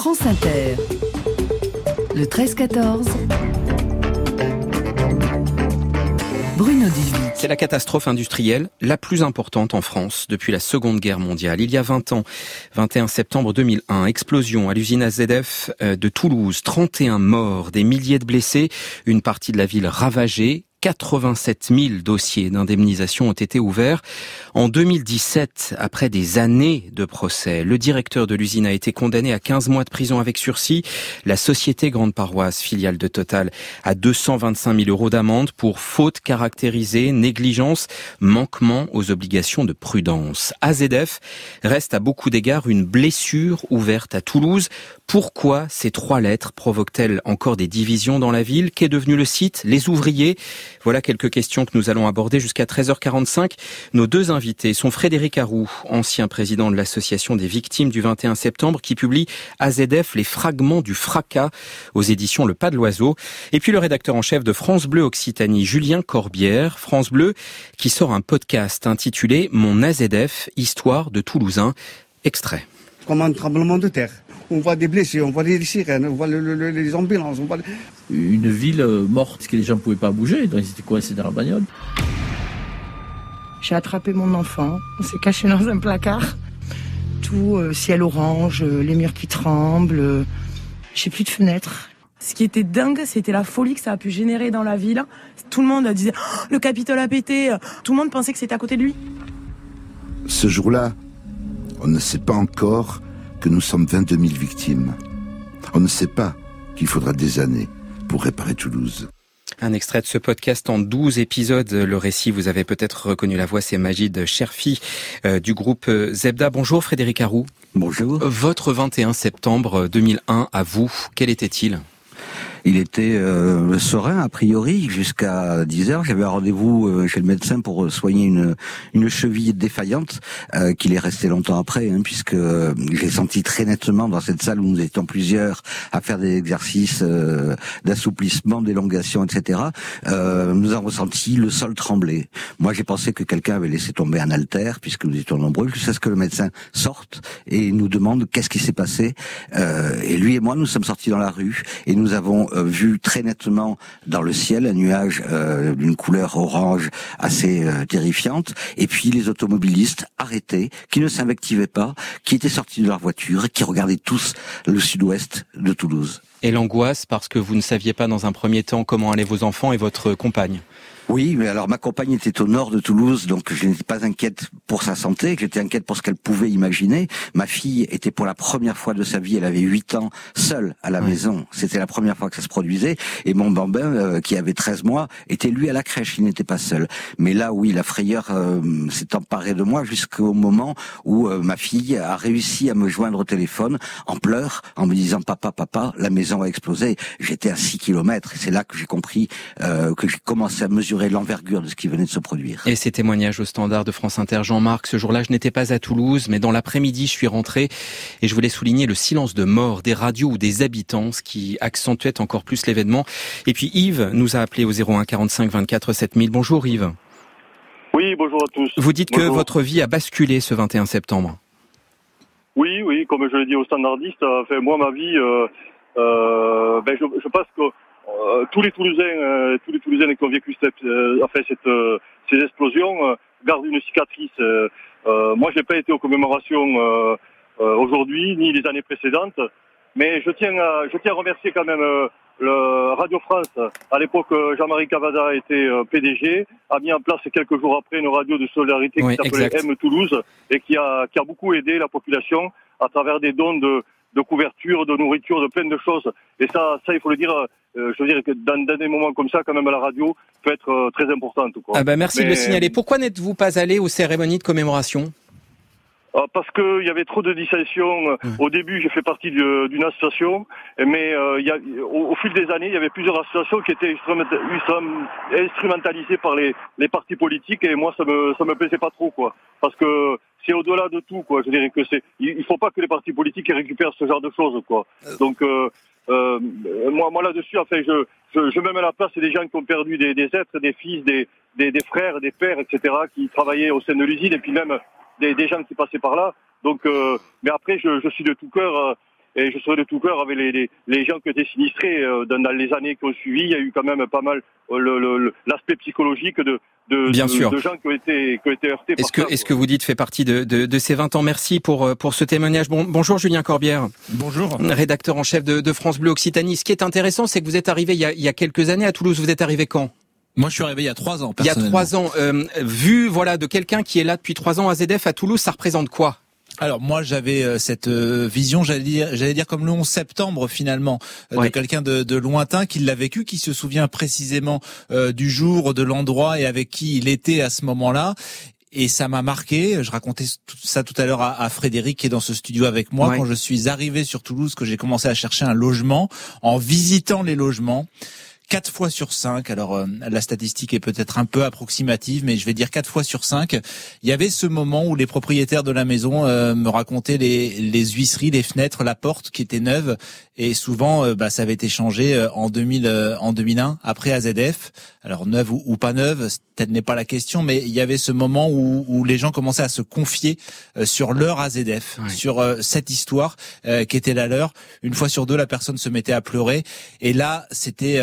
France Inter. Le 13-14. Bruno Dubuis. C'est la catastrophe industrielle la plus importante en France depuis la Seconde Guerre mondiale. Il y a 20 ans, 21 septembre 2001, explosion à l'usine AZF de Toulouse, 31 morts, des milliers de blessés, une partie de la ville ravagée. 87 000 dossiers d'indemnisation ont été ouverts. En 2017, après des années de procès, le directeur de l'usine a été condamné à 15 mois de prison avec sursis. La société Grande Paroisse, filiale de Total, à 225 000 euros d'amende pour faute caractérisée, négligence, manquement aux obligations de prudence. AZF reste à beaucoup d'égards une blessure ouverte à Toulouse. Pourquoi ces 3 lettres provoquent-elles encore des divisions dans la ville? Qu'est devenu le site? Les ouvriers? Voilà quelques questions que nous allons aborder jusqu'à 13h45. Nos 2 invités sont Frédéric Arroux, ancien président de l'association des victimes du 21 septembre, qui publie AZF, les fragments du fracas, aux éditions Le Pas de l'Oiseau. Et puis le rédacteur en chef de France Bleu Occitanie, Julien Corbière, France Bleu, qui sort un podcast intitulé Mon AZF, histoire de Toulousain. Extrait. Comme un tremblement de terre. On voit des blessés, on voit des sirènes, on voit les ambulances. On voit... Une ville morte, que les gens ne pouvaient pas bouger, donc ils étaient coincés dans la bagnole. J'ai attrapé mon enfant, on s'est caché dans un placard. Tout ciel orange, les murs qui tremblent, j'ai plus de fenêtres. Ce qui était dingue, c'était la folie que ça a pu générer dans la ville. Tout le monde disait oh, « le Capitole a pété !» Tout le monde pensait que c'était à côté de lui. Ce jour-là, on ne sait pas encore que nous sommes 22 000 victimes. On ne sait pas qu'il faudra des années pour réparer Toulouse. Un extrait de ce podcast en 12 épisodes. Le récit, vous avez peut-être reconnu la voix, c'est Magid Cherfi du groupe Zebda. Bonjour Frédéric Arroux. Bonjour. Votre 21 septembre 2001, à vous, quel était-il ? Il était serein a priori jusqu'à 10h. J'avais un rendez-vous chez le médecin pour soigner une cheville défaillante qu'il est resté longtemps après, puisque j'ai senti très nettement dans cette salle où nous étions plusieurs à faire des exercices d'assouplissement, d'élongation, etc. Nous avons ressenti le sol trembler. Moi, j'ai pensé que quelqu'un avait laissé tomber un haltère, puisque nous étions nombreux, jusqu'à ce que le médecin sorte et nous demande qu'est-ce qui s'est passé. Et lui et moi, nous sommes sortis dans la rue et nous avons vu très nettement dans le ciel un nuage d'une couleur orange assez terrifiante, et puis les automobilistes arrêtés, qui ne s'invectivaient pas, qui étaient sortis de leur voiture et qui regardaient tous le sud-ouest de Toulouse. Et l'angoisse parce que vous ne saviez pas dans un premier temps comment allaient vos enfants et votre compagne? Oui, mais alors ma compagne était au nord de Toulouse, donc je n'étais pas inquiète pour sa santé, j'étais inquiète pour ce qu'elle pouvait imaginer. Ma fille était pour la première fois de sa vie, elle avait 8 ans, seule à la maison. C'était la première fois que ça se produisait. Et mon bambin, qui avait 13 mois, était lui à la crèche, il n'était pas seul. Mais là, oui, la frayeur s'est emparée de moi jusqu'au moment où ma fille a réussi à me joindre au téléphone en pleurs, en me disant « Papa, la maison a explosé ». J'étais à 6 kilomètres et c'est là que j'ai compris que j'ai commencé à mesurer l'envergure de ce qui venait de se produire. Et ces témoignages au standard de France Inter, Jean-Marc, ce jour-là, je n'étais pas à Toulouse, mais dans l'après-midi, je suis rentré et je voulais souligner le silence de mort des radios ou des habitants, ce qui accentuait encore plus l'événement. Et puis Yves nous a appelé au 01 45 24 7000. Bonjour Yves. Oui, bonjour à tous. Vous dites que votre vie a basculé ce 21 septembre. Oui, comme je l'ai dit aux standardistes, moi ma vie, je pense que tous les Toulousains qui ont vécu ces explosions gardent une cicatrice. Moi, j'ai pas été aux commémorations aujourd'hui ni les années précédentes, mais je tiens à remercier quand même le Radio France. À l'époque, Jean-Marie Cavada était PDG, a mis en place quelques jours après une radio de solidarité qui s'appelait M Toulouse et qui a beaucoup aidé la population à travers des dons de couverture, de nourriture, de plein de choses. Et ça, il faut le dire, je veux dire que dans des moments comme ça, quand même, la radio peut être très importante, quoi. Merci de le signaler. Pourquoi n'êtes-vous pas allé aux cérémonies de commémoration? Parce que il y avait trop de dissensions. Au début, j'ai fait partie d'une association, mais au fil des années, il y avait plusieurs associations qui étaient instrumentalisées par les partis politiques, et moi, ça me plaisait pas trop, quoi. Parce que c'est au-delà de tout, quoi. Je dirais que il faut pas que les partis politiques récupèrent ce genre de choses, quoi. Donc, moi là-dessus, enfin, je me mets à la place des gens qui ont perdu des êtres, des fils, des frères, des pères, etc., qui travaillaient au sein de l'usine, et puis même des gens qui passaient par là. Donc, mais après, je suis de tout cœur et je serai de tout cœur avec les gens qui étaient sinistrés dans les années qui ont suivi. Il y a eu quand même pas mal l'aspect psychologique de gens qui ont été heurtés. Est-ce que vous dites fait partie de ces 20 ans? Merci pour ce témoignage. Bonjour Julien Corbière. Bonjour. Rédacteur en chef de France Bleu Occitanie. Ce qui est intéressant, c'est que vous êtes arrivé il y a quelques années à Toulouse. Vous êtes arrivé quand? Moi, je suis arrivé il y a 3 ans, Il personnellement. y a 3 ans. Vu, de quelqu'un qui est là depuis 3 ans à AZF à Toulouse, ça représente quoi? Alors moi j'avais cette vision, j'allais dire comme le 11 septembre finalement, de quelqu'un de lointain qui l'a vécu, qui se souvient précisément du jour, de l'endroit et avec qui il était à ce moment-là. Et ça m'a marqué. Je racontais ça tout à l'heure à Frédéric qui est dans ce studio avec moi. Quand je suis arrivé sur Toulouse, que j'ai commencé à chercher un logement, en visitant les logements, 4 fois sur 5, alors la statistique est peut-être un peu approximative, mais je vais dire 4 fois sur 5, il y avait ce moment où les propriétaires de la maison me racontaient les huisseries, les fenêtres, la porte qui était neuve, et souvent ça avait été changé en 2001 après AZF. Alors neuve ou pas neuve, peut-être n'est pas la question, mais il y avait ce moment où les gens commençaient à se confier sur leur AZF, sur cette histoire qui était la leur. Une fois sur 2, la personne se mettait à pleurer, et là c'était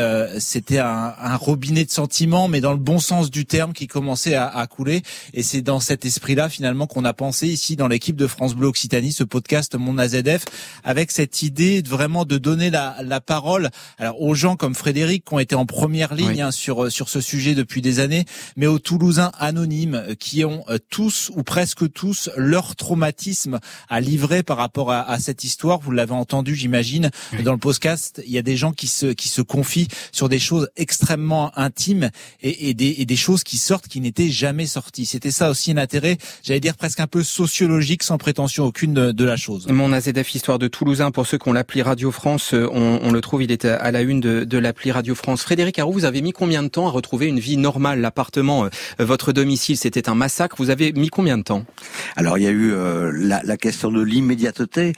un robinet de sentiments, mais dans le bon sens du terme, qui commençait à couler. Et c'est dans cet esprit-là, finalement, qu'on a pensé ici, dans l'équipe de France Bleu Occitanie, ce podcast Mon AZF, avec cette idée de donner la parole, alors aux gens comme Frédéric, qui ont été en première ligne sur ce sujet depuis des années, mais aux Toulousains anonymes, qui ont tous, ou presque tous, leur traumatisme à livrer par rapport à cette histoire. Vous l'avez entendu, j'imagine, dans le podcast, il y a des gens qui se confient sur des choses extrêmement intimes et des choses qui sortent qui n'étaient jamais sorties. C'était ça aussi un intérêt, j'allais dire presque un peu sociologique, sans prétention aucune de la chose. Mon AZF Histoire de Toulousain, pour ceux qui ont l'appli Radio France, on le trouve, il est à la une de l'appli Radio France. Frédéric Arroux, vous avez mis combien de temps à retrouver une vie normale? L'appartement, votre domicile, c'était un massacre. Vous avez mis combien de temps? Alors il y a eu la question de l'immédiateté.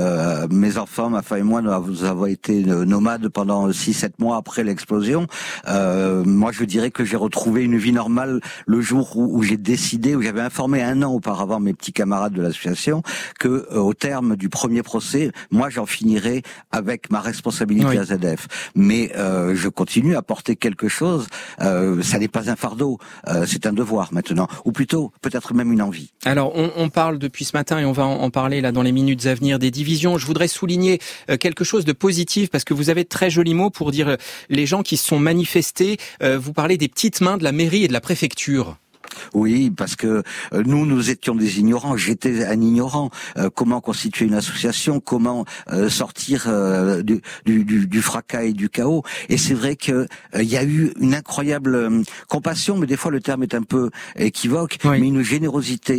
Mes enfants, ma femme et moi, nous avons été nomades pendant 6-7 mois après l'explosion. Moi, je dirais que j'ai retrouvé une vie normale le jour où j'ai décidé, où j'avais informé 1 an auparavant mes petits camarades de l'association que au terme du premier procès, moi j'en finirais avec ma responsabilité AZF. Mais je continue à porter quelque chose. Ça n'est pas un fardeau, c'est un devoir maintenant, ou plutôt peut-être même une envie. Alors on parle depuis ce matin et on va en parler là dans les minutes à venir des divisions. Je voudrais souligner quelque chose de positif, parce que vous avez de très jolis mots pour dire les gens qui se sont manifestés. Vous parlez des petites mains de la mairie et de la préfecture. Oui, parce que nous étions des ignorants. J'étais un ignorant. Comment constituer une association, comment sortir du fracas et du chaos. Et c'est vrai que il y a eu une incroyable compassion, mais des fois le terme est un peu équivoque, mais une générosité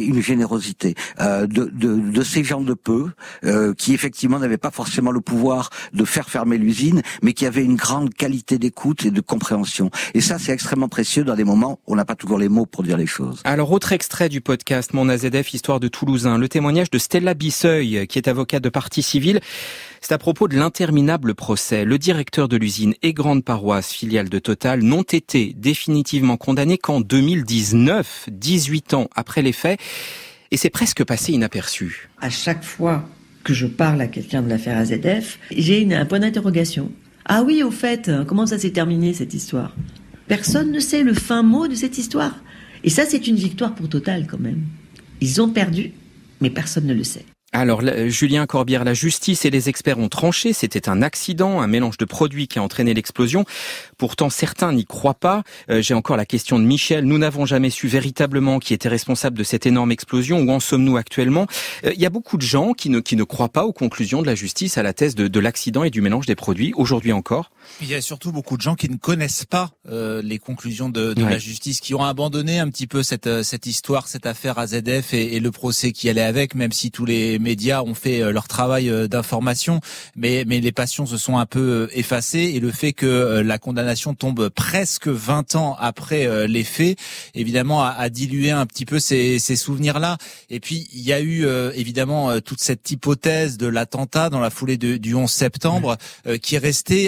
de ces gens de peu qui effectivement n'avaient pas forcément le pouvoir de faire fermer l'usine, mais qui avaient une grande qualité d'écoute et de compréhension. Et ça, c'est extrêmement précieux dans des moments où on n'a pas toujours les mots pour dire les choses. Alors, autre extrait du podcast Mon AZF Histoire de Toulousain, le témoignage de Stella Bisseuil, qui est avocate de partie civile. C'est à propos de l'interminable procès. Le directeur de l'usine et Grande Paroisse, filiale de Total, n'ont été définitivement condamnés qu'en 2019, 18 ans après les faits, et c'est presque passé inaperçu. À chaque fois que je parle à quelqu'un de l'affaire AZF, j'ai un point d'interrogation. Ah oui, au fait, comment ça s'est terminé cette histoire? Personne ne sait le fin mot de cette histoire. Et ça, c'est une victoire pour Total quand même. Ils ont perdu, mais personne ne le sait. Alors, Julien Corbière, la justice et les experts ont tranché. C'était un accident, un mélange de produits qui a entraîné l'explosion. Pourtant, certains n'y croient pas. J'ai encore la question de Michel. Nous n'avons jamais su véritablement qui était responsable de cette énorme explosion. Où en sommes-nous actuellement? Il y a beaucoup de gens qui ne croient pas aux conclusions de la justice, à la thèse de l'accident et du mélange des produits, aujourd'hui encore. Il y a surtout beaucoup de gens qui ne connaissent pas les conclusions de la justice, qui ont abandonné un petit peu cette histoire, cette affaire AZF et le procès qui allait avec, même si tous les médias ont fait leur travail d'information, mais les passions se sont un peu effacées, et le fait que la condamnation tombe presque 20 ans après les faits, évidemment, a dilué un petit peu ces souvenirs-là. Et puis, il y a eu évidemment toute cette hypothèse de l'attentat dans la foulée du 11 septembre qui est restée imprégnée,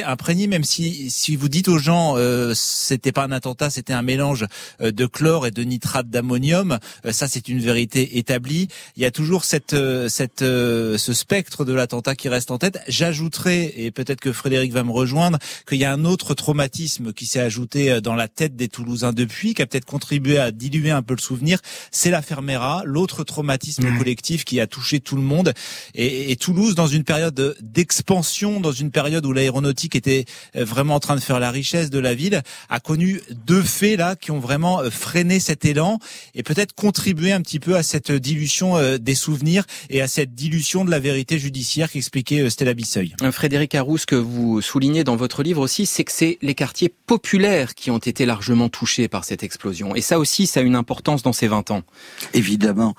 même si vous dites aux gens c'était pas un attentat, c'était un mélange de chlore et de nitrate d'ammonium, ça c'est une vérité établie. Il y a toujours ce spectre de l'attentat qui reste en tête. J'ajouterais, et peut-être que Frédéric va me rejoindre, qu'il y a un autre traumatisme qui s'est ajouté dans la tête des Toulousains depuis, qui a peut-être contribué à diluer un peu le souvenir, c'est l'affaire Mera, l'autre traumatisme collectif qui a touché tout le monde. Et Toulouse, dans une période d'expansion, dans une période où l'aéronautique était vraiment en train de faire la richesse de la ville, a connu deux faits là qui ont vraiment freiné cet élan et peut-être contribué un petit peu à cette dilution des souvenirs et à cette dilution de la vérité judiciaire qu'expliquait Stella Bisseuil. Frédéric Arroux, ce que vous soulignez dans votre livre aussi, c'est que c'est les quartiers populaires qui ont été largement touchés par cette explosion. Et ça aussi, ça a une importance dans ces 20 ans. Évidemment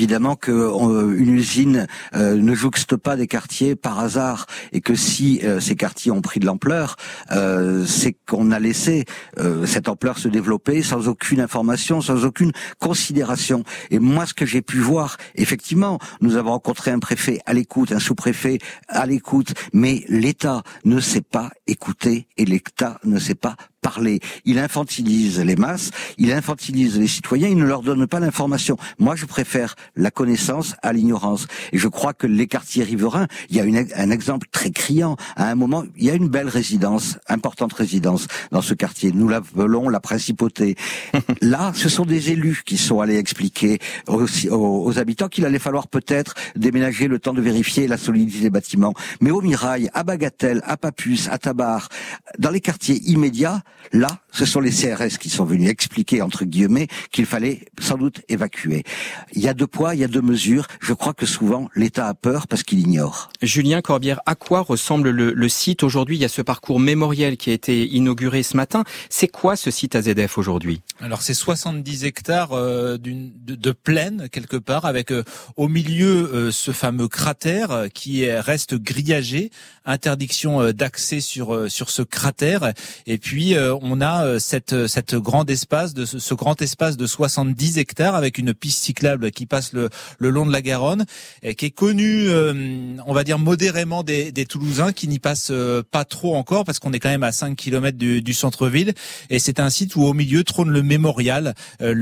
que une usine ne jouxte pas des quartiers par hasard, et que si ces quartiers ont pris de l'ampleur, c'est qu'on a laissé cette ampleur se développer sans aucune information, sans aucune considération. Et moi, ce que j'ai pu voir, effectivement, nous avons rencontré un préfet à l'écoute, un sous-préfet à l'écoute, mais l'État ne sait pas écouter et l'État ne sait pas parler. Il infantilise les masses, il infantilise les citoyens, il ne leur donne pas l'information. Moi, je préfère la connaissance à l'ignorance. Et je crois que les quartiers riverains, il y a un exemple très criant. À un moment, il y a une belle résidence, importante résidence dans ce quartier. Nous l'appelons la Principauté. Là, ce sont des élus qui sont allés expliquer aux habitants qu'il allait falloir peut-être déménager le temps de vérifier la solidité des bâtiments. Mais au Mirail, à Bagatelle, à Papus, à Tabar, dans les quartiers immédiats, là, ce sont les CRS qui sont venus expliquer, entre guillemets, qu'il fallait sans doute évacuer. Il y a deux poids, il y a deux mesures. Je crois que souvent, l'État a peur parce qu'il ignore. Julien Corbière, à quoi ressemble le site aujourd'hui? Il y a ce parcours mémoriel qui a été inauguré ce matin. C'est quoi ce site AZF aujourd'hui? Alors, c'est 70 hectares de plaine, quelque part, avec au milieu ce fameux cratère qui reste grillagé, interdiction d'accès sur ce cratère. Et puis, on a ce grand espace de 70 hectares avec une piste cyclable qui passe le long de la Garonne et qui est connue, on va dire modérément des Toulousains qui n'y passent pas trop encore parce qu'on est quand même à 5 km du centre-ville. Et c'est un site où au milieu trône le mémorial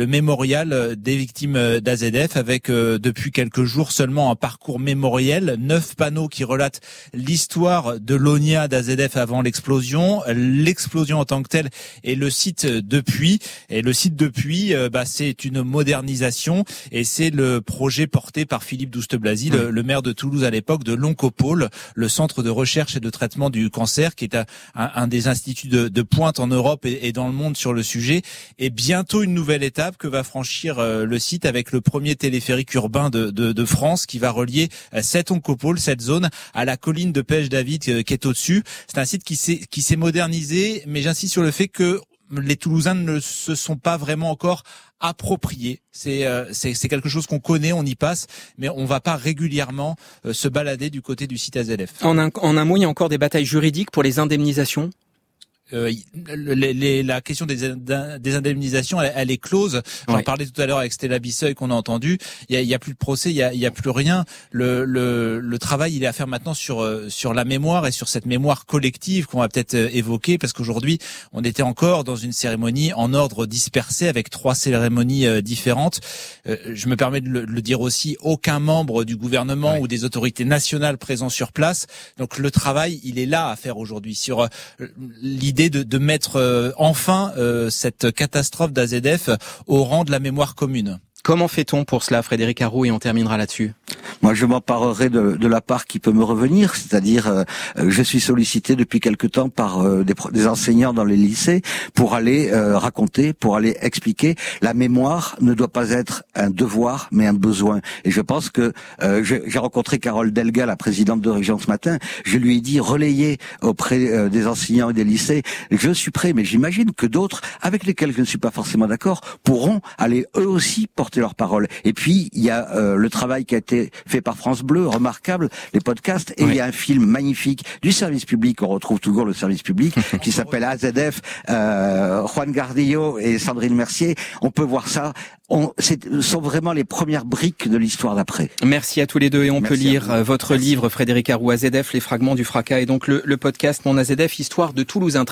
des victimes d'AZF avec depuis quelques jours seulement un parcours mémoriel, 9 panneaux qui relatent l'histoire de l'ONIA d'AZF avant l'explosion en tant que telle et le site depuis. Et le site depuis, c'est une modernisation et c'est le projet porté par Philippe Douste-Blazy, le maire de Toulouse à l'époque, de l'Oncopole, le centre de recherche et de traitement du cancer, qui est un des instituts de pointe en Europe et dans le monde sur le sujet. Et bientôt une nouvelle étape que va franchir le site avec le premier téléphérique urbain de France qui va relier cette Oncopole, cette zone, à la colline de Pêche-David qui est au-dessus. C'est un site qui s'est modernisé, mais j'insiste sur le fait que les Toulousains ne se sont pas vraiment encore appropriés. C'est quelque chose qu'on connaît, on y passe, mais on va pas régulièrement se balader du côté du site AZF. En un mot, il y a encore des batailles juridiques pour les indemnisations? La question des indemnisations, elle est close. J'en parlais tout à l'heure avec Stella Bisseuil qu'on a entendu. Il y a plus de procès, il y a plus rien. Le travail, il est à faire maintenant sur la mémoire et sur cette mémoire collective qu'on va peut-être évoquer, parce qu'aujourd'hui, on était encore dans une cérémonie en ordre dispersé avec 3 cérémonies différentes. Je me permets de le dire aussi, aucun membre du gouvernement ou des autorités nationales présents sur place. Donc le travail, il est là à faire aujourd'hui sur l'idée de mettre enfin cette catastrophe d'AZF au rang de la mémoire commune. Comment fait-on pour cela, Frédéric Arroux, et on terminera là-dessus? Moi, je m'emparerai de la part qui peut me revenir, c'est-à-dire je suis sollicité depuis quelque temps par des enseignants dans les lycées pour aller raconter, pour aller expliquer. La mémoire ne doit pas être un devoir, mais un besoin. Et je pense que j'ai rencontré Carole Delga, la présidente de région ce matin. Je lui ai dit relayez auprès des enseignants et des lycées. Je suis prêt, mais j'imagine que d'autres, avec lesquels je ne suis pas forcément d'accord, pourront aller eux aussi porter leur parole. Et puis il y a le travail qui a été fait par France Bleu, remarquable, les podcasts, et il y a un film magnifique du service public, on retrouve toujours le service public, qui s'appelle AZF, Juan Gardillo et Sandrine Mercier. On peut voir ça. Ce sont vraiment les premières briques de l'histoire d'après. Merci à tous les deux, et on peut lire votre livre, Frédéric Arroux, AZF, les fragments du fracas, et donc le podcast Mon AZF, histoire de Toulouse.